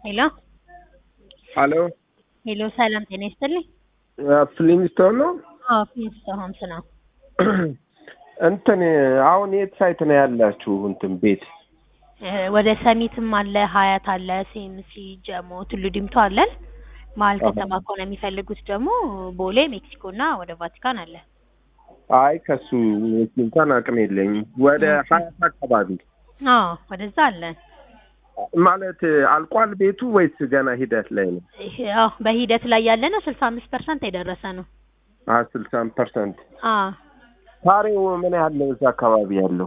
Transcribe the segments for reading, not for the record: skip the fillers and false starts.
ሄሎ ሄሎ ሄሎ፣ ሰላም ጤና ይስጥልኝ። ፍሊንስቶን ነው። ፍሊንስቶን ሆምስ ነው። እንትን አሁን የት ሳይት ነው ያላችሁ? እንትን ቤት ወደ ሰሚትም አለ፣ ሀያት አለ፣ ሲኤምሲ፣ ጀሞ፣ ቱሉ ዲምቱ አለን። መሀል ከተማ ከሆነ የሚፈልጉት ደግሞ ቦሌ፣ ሜክሲኮ እና ወደ ቫቲካን አለ። አይ ከሱ እንኳን አቅም የለኝም። ወደ ሀያት አካባቢ ወደዛ አለ። ማለት አልቋል ቤቱ ወይስ ገና ሂደት ላይ ነው? በሂደት ላይ ያለ ነው። 65% የደረሰ ነው። 60%? ካሬው ምን ያህል ነው እዛ አካባቢ ያለው?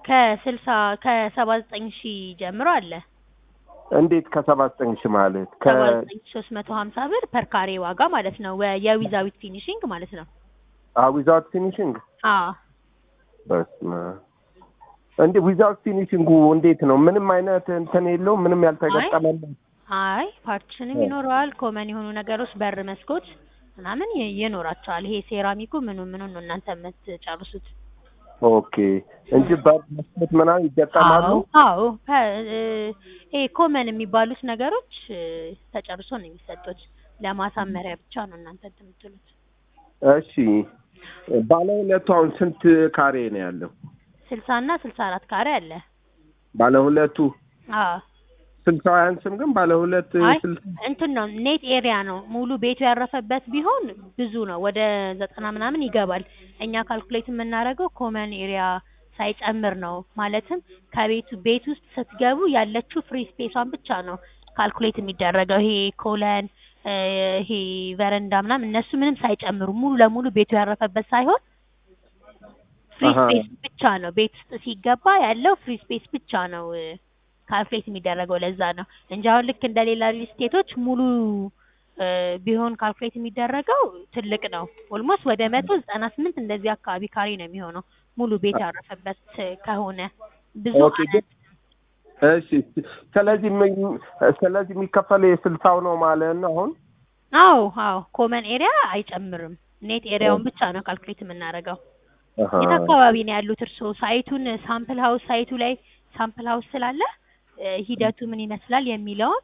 ከ79 ሺህ ጀምሮ አለ። እንዴት ከ79 ሺህ ማለት? 350 ብር ፐር ካሬ ዋጋ ማለት ነው። የዊዛዊት ፊኒሺንግ ማለት ነው። ዊዛውት ፊኒሺንግ? በስመ እንዴ ዊዛውት ፊኒሺንጉ እንዴት ነው? ምንም አይነት እንትን የለውም? ምንም ያልተገጠመለት? አይ ፓርቲሽንም ይኖረዋል። ኮመን የሆኑ ነገሮች በር፣ መስኮት ምናምን ይኖራቸዋል። ይሄ ሴራሚኩ ምኑ ነው እናንተ የምትጨርሱት? ኦኬ እንጂ በር፣ መስኮት ምናምን ይገጠማሉ? አዎ ይሄ ኮመን የሚባሉት ነገሮች ተጨርሶ ነው የሚሰጡት። ለማሳመሪያ ብቻ ነው እናንተ የምትሉት። እሺ ባለ ሁለቱ አሁን ስንት ካሬ ነው ያለው? 60 እና 64 ካሬ አለ ባለ ሁለቱ። 60 አያንስም ግን ባለ ሁለት እንትን ነው ኔት ኤሪያ ነው። ሙሉ ቤቱ ያረፈበት ቢሆን ብዙ ነው፣ ወደ 90 ምናምን ይገባል። እኛ ካልኩሌት የምናደርገው ኮመን ኤሪያ ሳይጨምር ነው። ማለትም ቤት ውስጥ ስትገቡ ያለችው ፍሪ ስፔሷን ብቻ ነው ካልኩሌት የሚደረገው። ይሄ ኮለን ይሄ ቨረንዳ ምናምን እነሱ ምንም ሳይጨምሩ ሙሉ ለሙሉ ቤቱ ያረፈበት ሳይሆን ፍሪ ስፔስ ብቻ ነው። ቤት ውስጥ ሲገባ ያለው ፍሪ ስፔስ ብቻ ነው ካልኩሌት የሚደረገው። ለዛ ነው እንጂ አሁን ልክ እንደሌላ ሪል ስቴቶች ሙሉ ቢሆን ካልኩሌት የሚደረገው ትልቅ ነው። ኦልሞስት ወደ 198 እንደዚህ አካባቢ ካሬ ነው የሚሆነው ሙሉ ቤት ያረፈበት ከሆነ ብዙ ማለት። እሺ ስለዚህ የሚከፈለው የ60 ነው ማለት ነው አሁን? አዎ ኮመን ኤሪያ አይጨምርም። ኔት ኤሪያውን ብቻ ነው ካልኩሌት የምናደርገው። የት አካባቢ ነው ያሉት እርስዎ? ሳይቱን ሳምፕል ላይ ሳምፕል ሃውስ ስላለ ሂደቱ ምን ይመስላል የሚለውን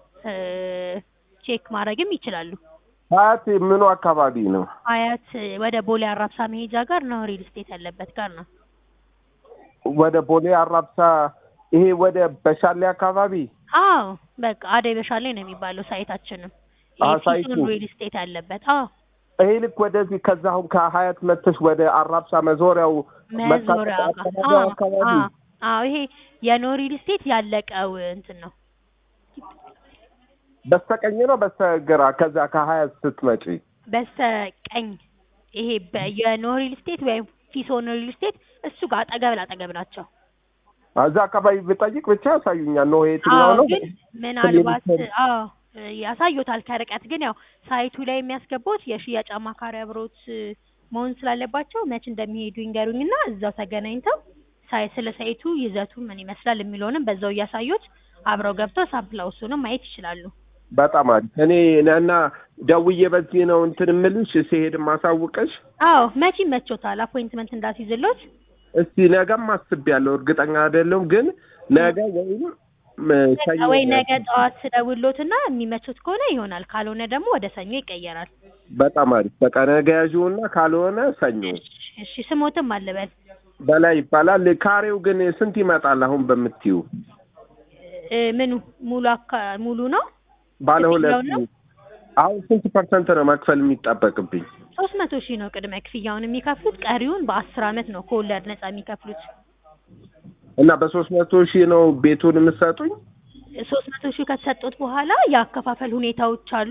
ቼክ ማድረግም ይችላሉ። ሀያት ምኑ አካባቢ ነው? ሀያት ወደ ቦሌ አራብሳ መሄጃ ጋር ነው፣ ሪል ስቴት ያለበት ጋር ነው። ወደ ቦሌ አራብሳ፣ ይሄ ወደ በሻሌ አካባቢ? በቃ አደይ በሻሌ ነው የሚባለው ሳይታችንም። ሳይቱ ሪል ስቴት ያለበት። ይሄ ልክ ወደዚህ ከዛ አሁን ከሀያት መተሽ ወደ አራብሳ መዞሪያው አካባቢ? ይሄ የኖ ሪል ስቴት ያለቀው እንትን ነው። በስተቀኝ ነው በስተግራ? ከዛ ከሀያት ስትመጪ በስተቀኝ። ይሄ የኖ ሪል ስቴት ወይም ፊሶን ሪል ስቴት እሱ ጋር አጠገብ ናቸው። እዛ አካባቢ ብጠይቅ ብቻ ያሳዩኛል። ነው የትኛው ነው? ግን ምናልባት ያሳዩታል ከርቀት። ግን ያው ሳይቱ ላይ የሚያስገቡት የሽያጭ አማካሪ አብሮት መሆን ስላለባቸው መች እንደሚሄዱ ይንገሩኝና እዛው ተገናኝተው ስለ ሳይቱ ይዘቱ ምን ይመስላል የሚለውንም በዛው እያሳዩት አብረው ገብተው ሳምፕል ሃውሱንም ማየት ይችላሉ። በጣም አሪፍ። እኔ እና ደውዬ በዚህ ነው እንትን የምልሽ ሲሄድ ማሳውቀሽ። መቼ ይመቾታል አፖይንትመንት እንዳስይዝሎት? እስቲ ነገም አስቤያለሁ፣ እርግጠኛ አይደለሁም ግን ነገ ወይ ነገ ጠዋት ስደውሎትና የሚመቾት ከሆነ ይሆናል፣ ካልሆነ ደግሞ ወደ ሰኞ ይቀየራል። በጣም አሪፍ። በቃ ነገ ያዥውና ካልሆነ ሰኞ። እሺ ስሞትም አለበል በላይ ይባላል። ካሬው ግን ስንት ይመጣል አሁን በምትዩ? ምኑ ሙሉ ነው? ባለ ሁለት አሁን ስንት ፐርሰንት ነው መክፈል የሚጠበቅብኝ? 300 ሺህ ነው ቅድመ ክፍያውን የሚከፍሉት። ቀሪውን በ10 አመት ነው ከወለድ ነፃ የሚከፍሉት። እና በ300 ሺህ ነው ቤቱን የምትሰጡኝ? 300 ሺህ ከተሰጡት በኋላ የአከፋፈል ሁኔታዎች አሉ።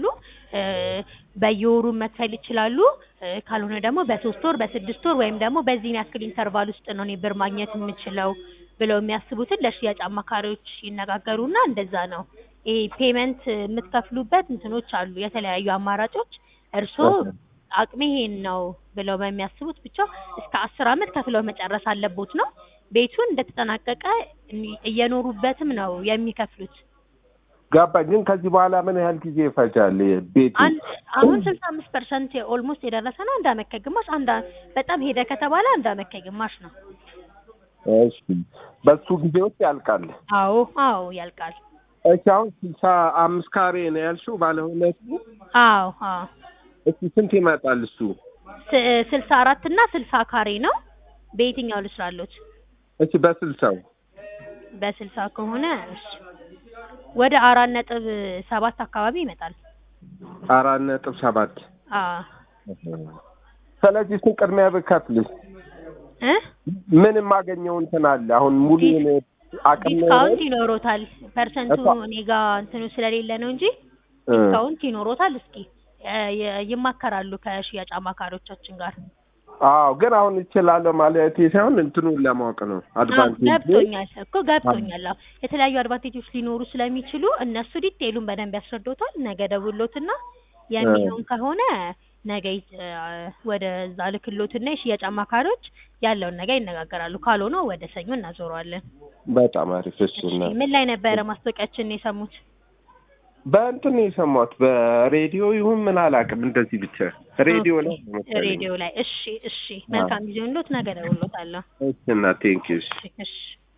በየወሩ መክፈል ይችላሉ። ካልሆነ ደግሞ በ3 ወር፣ በ6 ወር ወይም ደግሞ በዚህ ያክል ኢንተርቫል ውስጥ ነው እኔ ብር ማግኘት የምችለው ብለው የሚያስቡትን ለሽያጭ አማካሪዎች ይነጋገሩና እንደዛ ነው። ይሄ ፔመንት የምትከፍሉበት እንትኖች አሉ፣ የተለያዩ አማራጮች። እርስዎ አቅሜ ይሄን ነው ብለው በሚያስቡት ብቻ እስከ 10 አመት ከፍለው መጨረስ አለቦት ነው። ቤቱን እንደተጠናቀቀ እየኖሩበትም ነው የሚከፍሉት። ገባኝ። ግን ከዚህ በኋላ ምን ያህል ጊዜ ይፈጃል ቤቱ? አሁን 65% ኦልሞስት የደረሰ ነው። 1 አመት ከግማሽ፣ በጣም ሄደ ከተባለ 1 አመት ከግማሽ ነው። እሺ በሱ ጊዜ ውስጥ ያልቃል? አዎ ያልቃል። እሺ አሁን 65 ካሬ ነው ያልሽው ባለ ሁለቱ? አዎ አዎ። እሺ ስንት ይመጣል እሱ? 64 እና 60 ካሬ ነው። በየትኛው ልስራሎት? እሺ በ60ው። በ60 ከሆነ እሺ ወደ 4.7 አካባቢ ይመጣል። 4.7 አዎ። ስለዚህ እሱን ቅድሚያ ብከፍልስ ምን የማገኘው እንትን አለ? አሁን ሙሉ ዲስካውንት ይኖሮታል። ፐርሰንቱ እኔ ጋር እንትኑ ስለሌለ ነው እንጂ ዲስካውንት ይኖሮታል። እስኪ ይማከራሉ ከሽያጭ አማካሪዎቻችን ጋር። አዎ ግን አሁን እችላለሁ ማለት ሳይሆን እንትኑን ለማወቅ ነው። አድቫንቴጅ ገብቶኛል እኮ ገብቶኛል። አዎ የተለያዩ አድቫንቴጆች ሊኖሩ ስለሚችሉ እነሱ ዲቴይሉን በደንብ ያስረዶታል። ነገ ደውሎትና የሚሆን ከሆነ ነገ ወደዛ ልክሎትና የሽያጭ አማካሪዎች ያለውን ነገር ይነጋገራሉ። ካልሆነ ወደ ሰኞ እናዞረዋለን። በጣም አሪፍ። እሱና ምን ላይ ነበረ ማስታወቂያችን የሰሙት? በእንትን የሰማሁት በሬዲዮ ይሁን ምን አላውቅም። እንደዚህ ብቻ ሬዲዮ ላይ። እሺ መልካም ጊዜ እንደት ነገ ደውሎታለሁ። እሺ እና ቴንክ ዩ። እሺ